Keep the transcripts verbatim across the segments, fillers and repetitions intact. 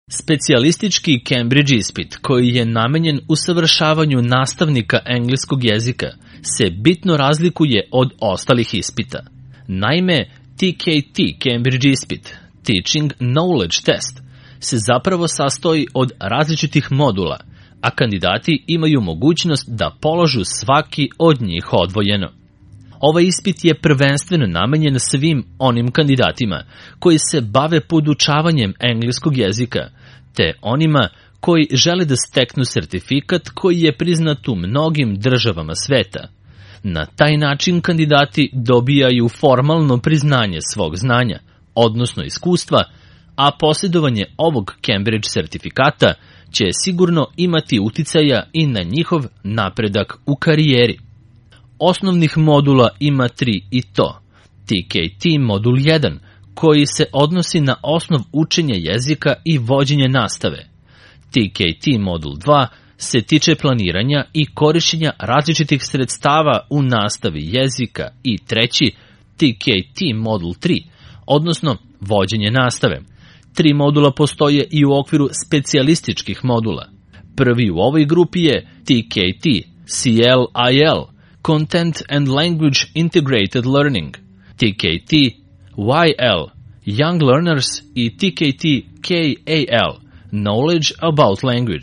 Specijalistički Cambridge ispit, koji je namenjen usavršavanju nastavnika engleskog jezika, se bitno razlikuje od ostalih ispita. Naime, T K T Cambridge ispit, Teaching Knowledge Test, se zapravo sastoji od različitih modula, a kandidati imaju mogućnost da položu svaki od njih odvojeno. Ovaj ispit je prvenstveno namenjen svim onim kandidatima koji se bave podučavanjem engleskog jezika, te onima koji žele da steknu sertifikat koji je priznat u mnogim državama sveta. Na taj način kandidati dobijaju formalno priznanje svog znanja, odnosno iskustva, a posjedovanje ovog Cambridge sertifikata će sigurno imati uticaja i na njihov napredak u karijeri. Osnovnih modula ima tri i to. T K T modul jedan, koji se odnosi na osnov učenja jezika i vođenja nastave. T K T modul dva se tiče planiranja i korišćenja različitih sredstava u nastavi jezika i treći, T K T modul tri, odnosno vođenje nastave. Tri modula postoje i u okviru specijalističkih modula. Prvi u ovoj grupi je T K T C L I L, Content and Language Integrated Learning, T K T Y L, Young Learners i T K T K A L, Knowledge About Language.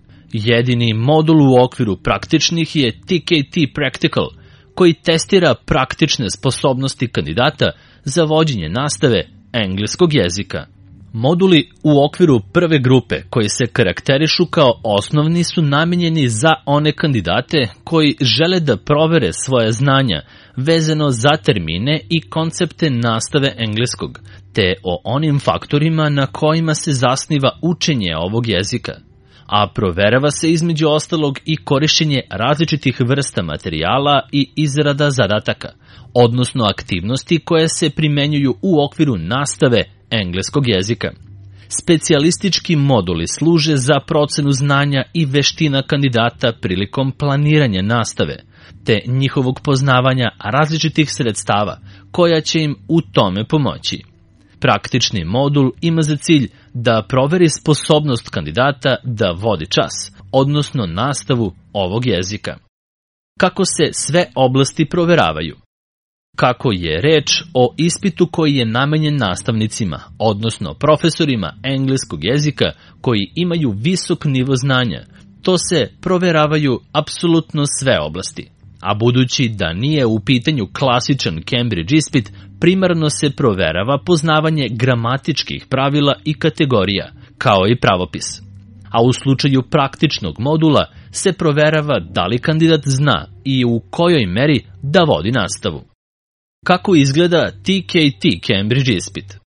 Jedini modul u okviru praktičnih je T K T Practical, koji testira praktične sposobnosti kandidata za vođenje nastave engleskog jezika. Moduli u okviru prve grupe koji se karakterišu kao osnovni su namenjeni za one kandidate koji žele da provere svoje znanja vezano za termine i koncepte nastave engleskog, te o onim faktorima na kojima se zasniva učenje ovog jezika. A proverava se između ostalog i korišćenje različitih vrsta materijala i izrada zadataka, odnosno aktivnosti koje se primenjuju u okviru nastave engleskog jezika. Specijalistički moduli služe za procenu znanja i veština kandidata prilikom planiranja nastave, te njihovog poznavanja različitih sredstava koja će im u tome pomoći. Praktični modul ima za cilj da proveri sposobnost kandidata da vodi čas, odnosno nastavu ovog jezika. Kako se sve oblasti proveravaju? Kako je reč o ispitu koji je namenjen nastavnicima, odnosno profesorima engleskog jezika koji imaju visok nivo znanja, to se proveravaju apsolutno sve oblasti. A budući da nije u pitanju klasičan Cambridge ispit, primarno se proverava poznavanje gramatičkih pravila i kategorija, kao i pravopis. A u slučaju praktičnog modula se proverava da li kandidat zna i u kojoj meri da vodi nastavu. Kako izgleda T K T Cambridge ispit?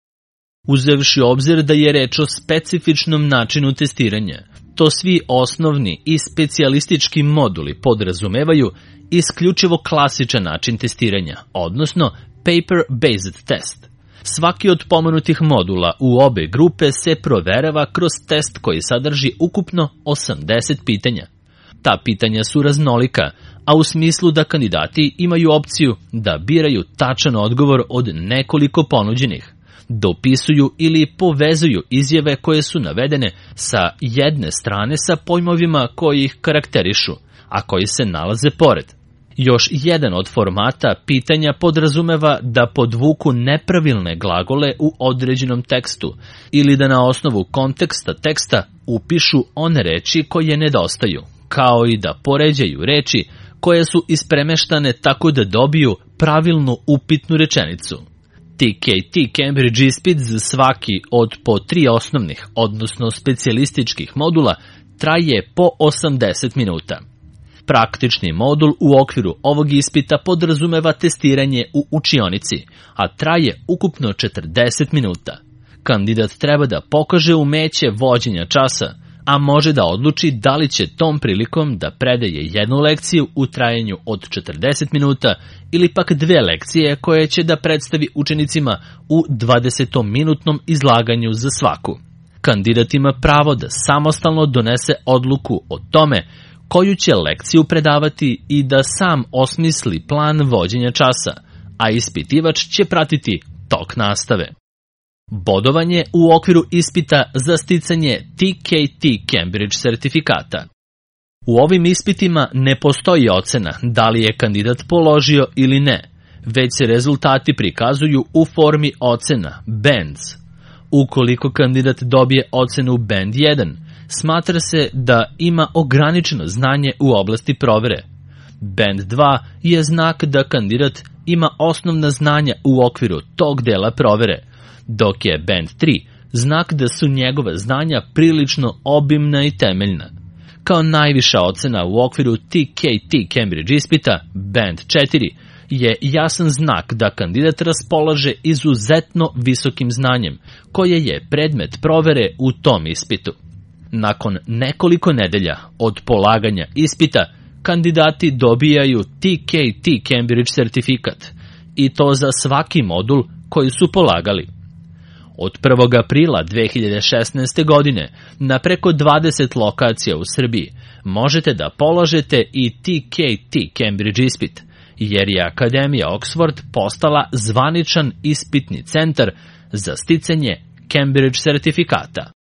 Uzevši obzir da je reč o specifičnom načinu testiranja, to svi osnovni i specijalistički moduli podrazumevaju isključivo klasičan način testiranja, odnosno paper-based test. Svaki od pomenutih modula u obe grupe se proverava kroz test koji sadrži ukupno osamdeset pitanja. Ta pitanja su raznolika, a u smislu da kandidati imaju opciju da biraju tačan odgovor od nekoliko ponuđenih, dopisuju ili povezuju izjave koje su navedene sa jedne strane sa pojmovima koji ih karakterišu, a koji se nalaze pored. Još jedan od formata pitanja podrazumeva da podvuku nepravilne glagole u određenom tekstu ili da na osnovu konteksta teksta upišu one reči koje nedostaju, kao i da poređaju reči koje su ispremeštane tako da dobiju pravilnu upitnu rečenicu. T K T Cambridge ispit za svaki od po tri osnovnih, odnosno specijalističkih modula, traje po osamdeset minuta. Praktični modul u okviru ovog ispita podrazumeva testiranje u učionici, a traje ukupno četrdeset minuta. Kandidat treba da pokaže umeće vođenja časa, a može da odluči da li će tom prilikom da predaje jednu lekciju u trajanju od četrdeset minuta ili pak dve lekcije koje će da predstavi učenicima u dvadesetominutnom izlaganju za svaku. Kandidat ima pravo da samostalno donese odluku o tome koju će lekciju predavati i da sam osmisli plan vođenja časa, a ispitivač će pratiti tok nastave. Bodovanje u okviru ispita za sticanje T K T Cambridge sertifikata. U ovim ispitima ne postoji ocena da li je kandidat položio ili ne, već se rezultati prikazuju u formi ocena, bands. Ukoliko kandidat dobije ocenu band jedan, smatra se da ima ograničeno znanje u oblasti provere. Band dva je znak da kandidat ima osnovna znanja u okviru tog dela provere, dok je band tri znak da su njegova znanja prilično obimna i temeljna. Kao najviša ocena u okviru T K T Cambridge ispita, band četiri, je jasan znak da kandidat raspolaže izuzetno visokim znanjem, koje je predmet provere u tom ispitu. Nakon nekoliko nedelja od polaganja ispita, kandidati dobijaju T K T Cambridge sertifikat, i to za svaki modul koji su polagali. Od prvog aprila dve hiljade šesnaeste. godine na preko dvadeset lokacija u Srbiji možete da polažete i T K T Cambridge ispit, jer je Akademija Oxford postala zvaničan ispitni centar za sticanje Cambridge sertifikata.